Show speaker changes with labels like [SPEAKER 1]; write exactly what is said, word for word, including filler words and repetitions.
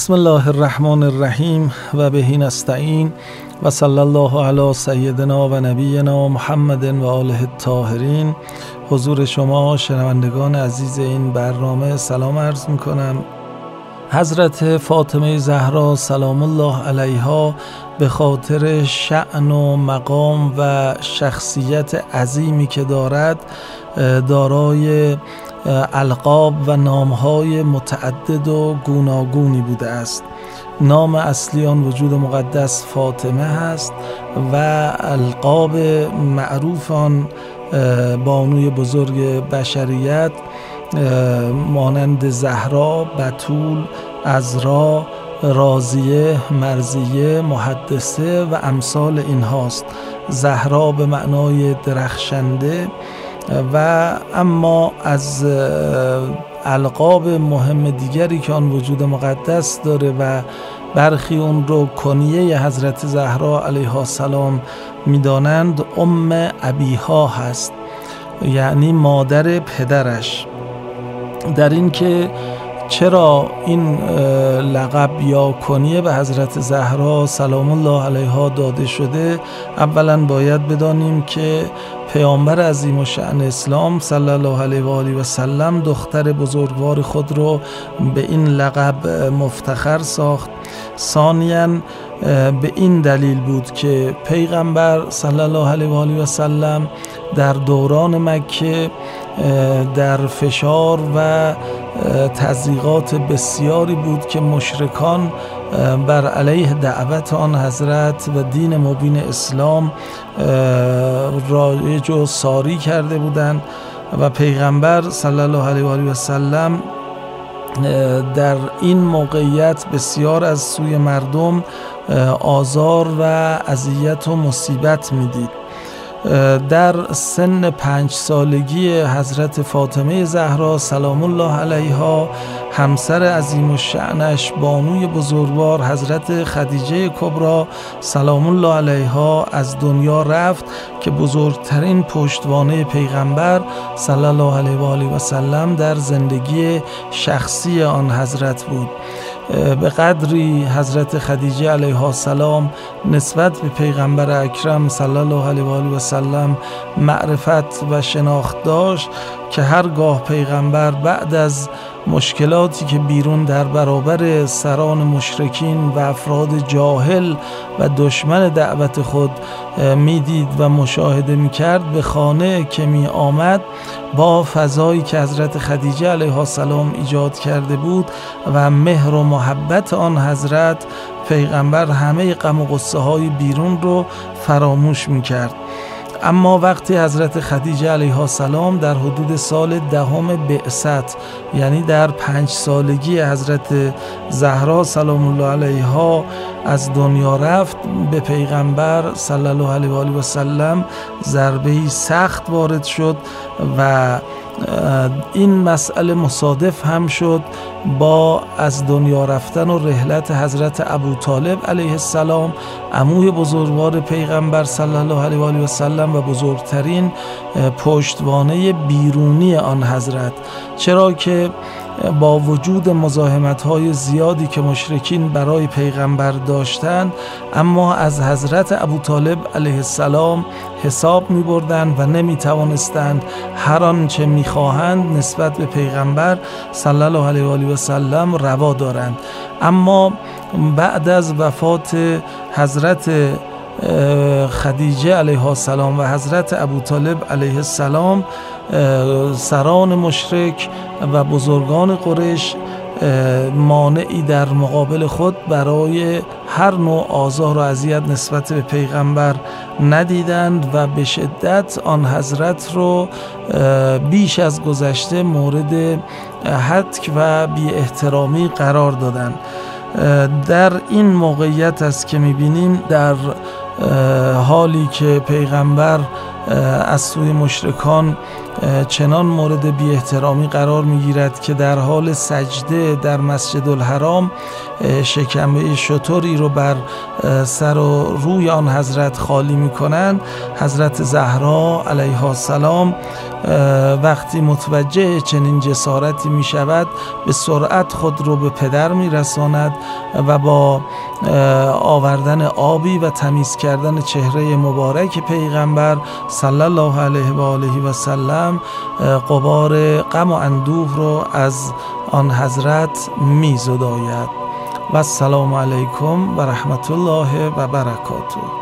[SPEAKER 1] بسم الله الرحمن الرحیم و بهی نستعین و صلی الله علی سیدنا و نبینا محمد و آله الطاهرین. حضور شما شنوندگان عزیز این برنامه سلام عرض می کنم. حضرت فاطمه زهرا سلام الله علیها به خاطر شأن و مقام و شخصیت عظیمی که دارد دارای القاب و نامهای متعدد و گوناگونی بوده است. نام اصلی آن وجود مقدس فاطمه هست و القاب معروف آن بانوی بزرگ بشریت مانند زهرا، بتول، عذرا، راضیه، مرضیه، محدثه و امثال این هاست. زهرا به معنای درخشنده. و اما از القاب مهم دیگری که آن وجود مقدس داره و برخی اون رو کنیه حضرت زهرا علیها السلام میدانند، ام ابیها هست، یعنی مادر پدرش. در این که چرا این لقب یا کنیه به حضرت زهرا سلام الله علیها داده شده، اولا باید بدانیم که پیامبر عظیم الشأن اسلام صلی الله علیه و آله و سلم دختر بزرگوار خود رو به این لقب مفتخر ساخت. ثانیاً به این دلیل بود که پیغمبر صلی الله علیه و آله و سلم در دوران مکه در فشار و تضییقات بسیاری بود که مشرکان بر علیه دعوت آن حضرت و دین مبین اسلام رایج و ساری کرده بودند و پیغمبر صلی الله علیه و آله و سلم در این موقعیت بسیار از سوی مردم آزار و اذیت و مصیبت میدید. در سن پنج سالگی حضرت فاطمه زهرا سلام الله علیها همسر عظیم الشأنش بانوی بزرگوار حضرت خدیجه کبری سلام الله علیها از دنیا رفت که بزرگترین پشتوانه پیغمبر صلی الله علیه و آله و سلم در زندگی شخصی آن حضرت بود. به قدری حضرت خدیجه علیها السلام نسبت به پیغمبر اکرم صلی الله علیه و آله و سلم معرفت و شناخت داشت که هرگاه پیغمبر بعد از مشکلاتی که بیرون در برابر سران مشرکین و افراد جاهل و دشمن دعوت خود میدید و مشاهده میکرد، به خانه که می آمد با فضایی که حضرت خدیجه علیها السلام ایجاد کرده بود و مهر و محبت آن حضرت، پیغمبر همه غم و غصه های بیرون رو فراموش میکرد. اما وقتی حضرت خدیجه علیها السلام در حدود سال دهم بعثت، یعنی در پنج سالگی حضرت زهرا سلام الله علیها از دنیا رفت، به پیغمبر صلی الله علیه و آله و سلم ضربه‌ای سخت وارد شد و این مسئله مصادف هم شد با از دنیا رفتن و رحلت حضرت ابوطالب علیه السلام، عموی بزرگوار پیغمبر صلی الله علیه و آله و سلم و بزرگترین پشتوانه بیرونی آن حضرت. چرا که با وجود مزاحمت‌های زیادی که مشرکین برای پیغمبر داشتند، اما از حضرت ابوطالب علیه السلام حساب می‌بردند و نمی‌توانستند هر آنچه می‌خواهند نسبت به پیغمبر صلی الله علیه و آله و سلم روا دارند. اما بعد از وفات حضرت خدیجه علیها السلام و حضرت ابوطالب علیه السلام، سران مشرک و بزرگان قریش مانعی در مقابل خود برای هر نوع آزار و اذیت نسبت به پیغمبر ندیدند و به شدت آن حضرت رو بیش از گذشته مورد هتک و بی احترامی قرار دادند. در این موقعیت است که می‌بینیم در حالی که پیغمبر از سوی مشرکان چنان مورد بی احترامی قرار میگیرد که در حال سجده در مسجد الحرام شکمه شتری رو بر سر و روی آن حضرت خالی میکنند، حضرت زهرا علیها السلام وقتی متوجه چنین جسارتی می شود به سرعت خود رو به پدر می رساند و با آوردن آبی و تمیز کردن چهره مبارک پیغمبر صلی الله علیه و آله و سلم غبار غم و اندوه رو از آن حضرت می زداید. و السلام علیکم و رحمت الله و برکاته.